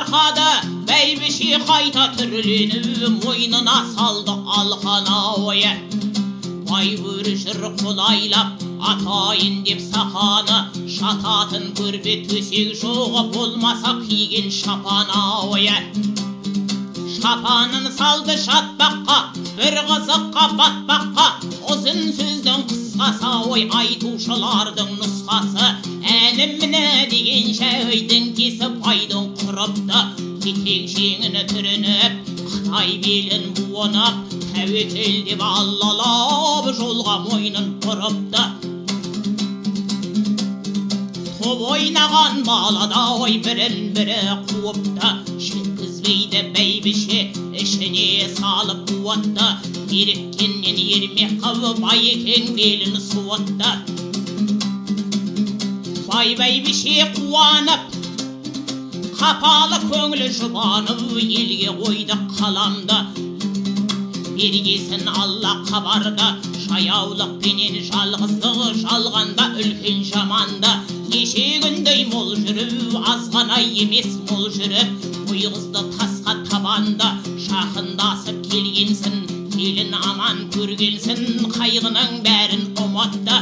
тарқады, бәйбіше қайта түрленіп, мойнына салды алқаны ойы. Байбөрі жүр қолайлап, атайын деп сақаны, шататын көрбе төсек жоғы, болмаса киген шапаны ойы. Шапанын салды шатпаққа, бір қызыққа батпаққа, ұзын сөздің қысқасы ой, айтушылардың нұсқасы. Әнім міне деген шәйдің кесі байдың құрыпты, кетек жеңіні түрініп, Қытай белін буынып, тәуекел деп аллалап, жолға мойнын бұрыпты. Топ ойнаған балада ой, бірін-бірі қуыпты, жеткізбейді бәйбіше, ішіне салып қуатты. Еріккеннен ермек қып, байекең белін суытты. Бәйбіше қуанып, қапалы көңілі жұбанып, елге қойды қаламды. Бергесін алла қабарды, жаяулықпенен жалғыздығы, жалғанда үлкен жаманды. Неше күндей мол жүріп, азғана емес мол жүріп, ойғызды тасқа табанды. Шақындасып келгенсін, келін аман көргенсін, қайғының бәрін ұмытты.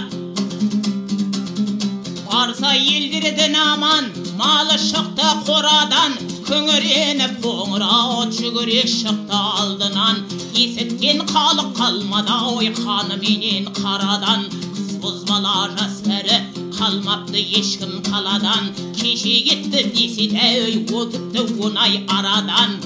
Барса елдердің аман, малы шықты қорадан, күңіреніп қоңырау жүгірек шықты алдынан. Есіткен халық қалмады ой, қаныменен қарадан. Қыз бозбала жастары қалмапты ешкім қаладан. Кеше кетті деседі әй, өтіпті онай арадан.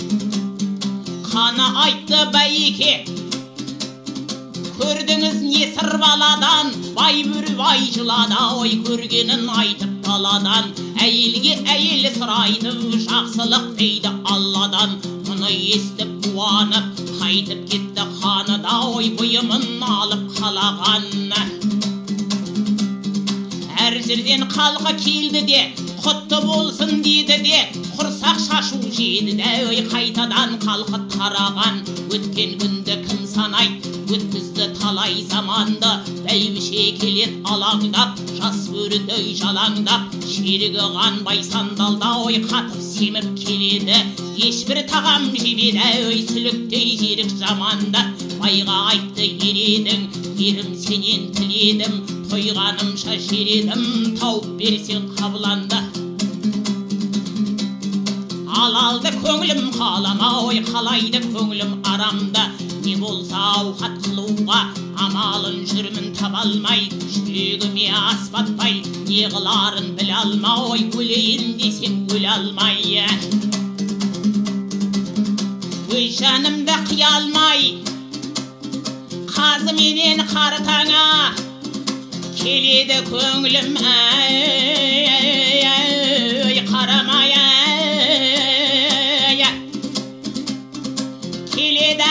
Қаны айтты бәйеке, көрдіңіз не сыр баладан. Байбөрі бай жылады ой, көргенін айтып даладан. Әйелге әйел сұрайды, жақсылық дейді алладан. Мұны естіп қуанып, қайтып кетті ханыда ой, бұйымын алып қалаған. Әр жерден қалқа келді де, құтты болсын деді де, құрсақ шашу жеді де, ой, қайтадан қалқы тараған. Өткен күнді кім санайды, өткізді талай заманды. Бәйбіше келет алаңдап, жас өрідей жалаңдап, шерігі қанбай сандалда ой, қатып семіп келеді. Ешбір тағам жемеді ой, сүліктей жерік жаманды. Байға айтты ередің, ерім сенен тіледім, тойғанымша жередім, тауып берсең қабыланды. Алалды көңілім қалама ой, қалайды көңілім арамды. Не болса ауқат қылуға, амалын жүрмін табалмай, жүрегіме ас батпай, не қыларын біле алмай, өлейін десем өле алмай. Өз жанымды қия алмай, қазыменен қартаңа, келеді көңілім қарамай. Келеді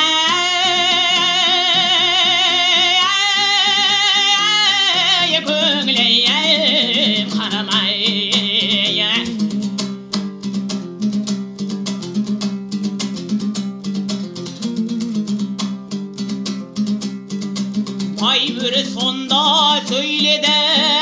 көңілім қарамай. Байбөрі сонда сөйледі,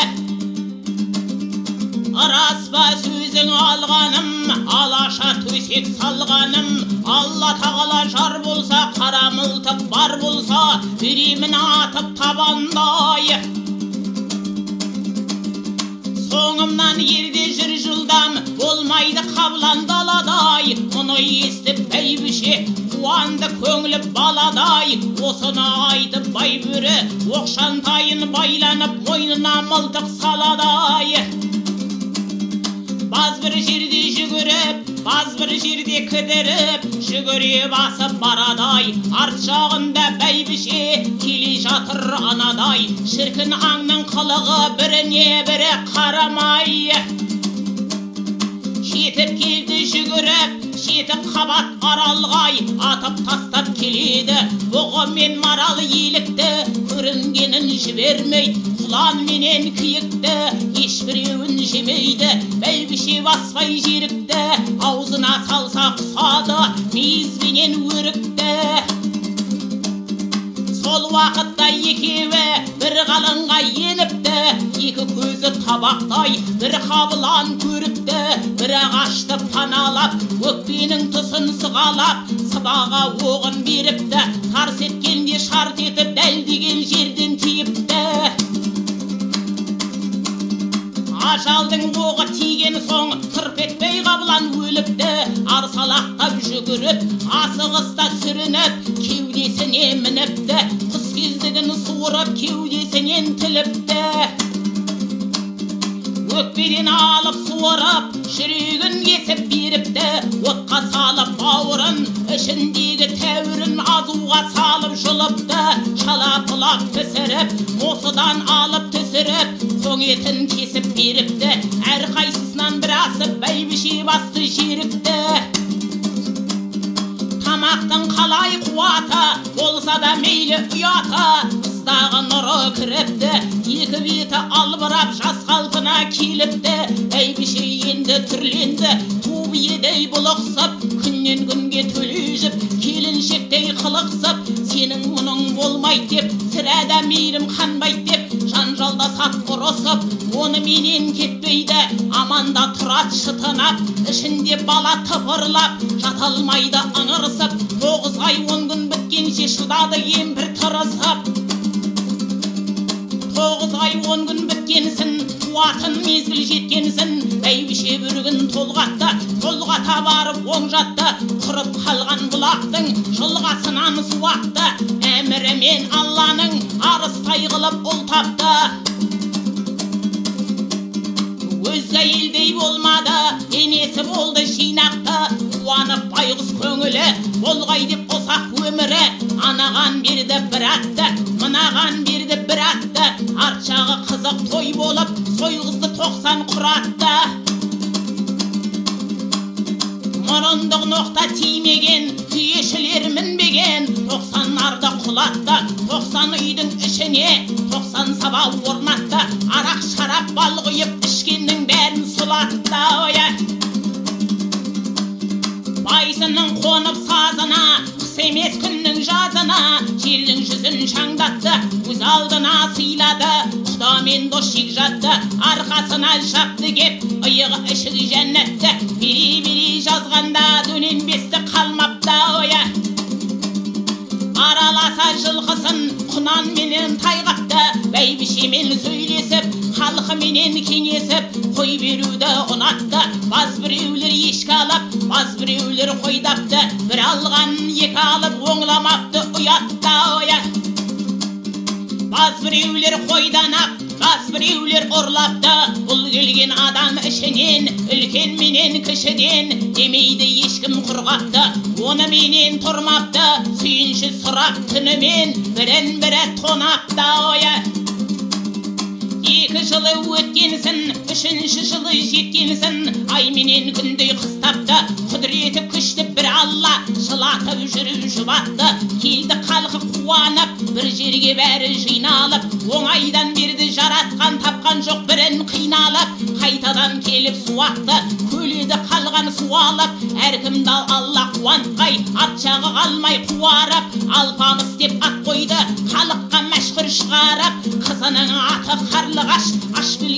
рас па сөзің алғаным, алаша төсек салғаным. Алла тағала жар болса, қара мылтық бар болса, біремін атып табандай. Соңымнан ерде жүр жылдам, болмайды қабылан даладай. Мұны естіп бәйбіше қуанды көңілі баладай. Осыны айтып байбөрі оқшантайын байланып, мойнына мылтық саладай. Баз бір жерде жүгіріп, баз бір жерде кідіріп, жүгіре басып барадай. Арт жағында бәйбіше келе жатыр анадай. Шіркін аңның қылығы біріне бірі қарамай. Жетіп келді жүгіріп, жетіп қабат аралғай, атып тастап келеді. Бұғы мен марал елікті, көрінгенін жібермей, құлан менен күйікті, ешбіреуін жемейді. Бәйбіше баспай жерікті, аузына салса құсады, мейізбенен өрікті. Сол уақытта екеуі бір қалыңға еніпті. көріпті, екі көзі табақтай бір қабылан көріпті, бір ағашты паналап өкпенің тұсын сығалап сыбаға оғын беріпті, тарс еткенде шарт етіп дәлдеген жерден тиіпті. Ажалдың оғы тиген соң тырп етпей қабылан өліпті, арсалақтап жүгіріп асығыста сүрініп кеудесіне мініпті, құс кездігін суырып кеудесінен тіліпті. Өкпеден алып суырып жүрегін кесіп беріпті, отқа салып бауырын ішіндегі тәуірін азуға салып жұлыпты, шалапылап пісіріп осыдан алып түсіріп соң етін кесіп беріпті, әрқайсысынан бір асып бәйбіше басты жерікті. Тамақтың қалай қуаты болса да мейлі ұяты, қыстағы нұры кіріпті, екі беті албырап жас қалпына келіпті. Бәйбіше енді түрленді, ту биедей бұлықсып, күннен күнге төлежіп, келіншектей қылықсып, сенің мұның болмайды деп, сірәда мейірім қанбайды деп, жанжалда сат ұрысып, оны менен кетпейді, аманда тұрат шытынап, ішінде бала тыпырлап, жаталмайды ыңырсып, 9 ай 10 күн біткенше шыдады емпір тырысып. 9 ай 10 күн біткенсін, туатын мезгіл жеткенсін, бәйбіше бір күн толғатты, толғата барып оң жатты, құрып қалған бұлақтың жылғасынан суақты, әмірімен Алланың арыстай қылып ұл тапты. Өзге елдей болмады, енесі болды жинақты, қуанып байғұс көңілі, болғай деп қосақ өмірі, анаған берді бір атты, мынаған берді бір атты, арт жағы қызық той болып, сойғызды 90 құратты. Мұрындық ноқта тимеген, түйешілер мінбеген, 90 нарды құлатты, 90 үйдің ішіне 90 саба орнатты, арақ шарап бал құйып ішкеннің бәрін сұлатты. Байсының қонып сазына, қыс емес күннің жазына, жердің жүзін шаңдатты, өз алдына сыйлады, құдамен дос жегжатты, арқасына жапты кеп, иығы ішік жәннатты, бері-бері жазғанда дөненбесті қалмапты. Араласа жылқысын құнан менен тайғапты, бәйбішемен сөйлесіп, халқы менен кеңесіп, қой беруді ұнатты. Баз біреулер ешкі алып, баз біреулер қойдапты, бір алған екі алып оңламапты, ұятты. Баз біреулер қойданап, баз біреулер ұрлапты, бұл келген адам ішінен, үлкен менен кішіден, демейді ешкім құрғапты, оны менен тұрмапты, сүйінші сұрап түнімен, бірін бірі тонапты. 2 жылы өткенсін, 3-ші жылы жеткенсін, ай менен күндей қыстапты, құдіреті күшті бір Алла, жылатып жүріп жұбатты, келді қалқы қуанып, бір жерге бәрі жиналып, оңайдан берді жаратқан, тапқан жоқ бірін қиналып, қайтадан келіп суақты, көледі қалған суалып, әркімді Алла қуантпай, ат жағы қалмай қуарып, алпамыс деп ат қойды, халыққа мәшһүр шығарып, қызының аты Қарлығаш, аш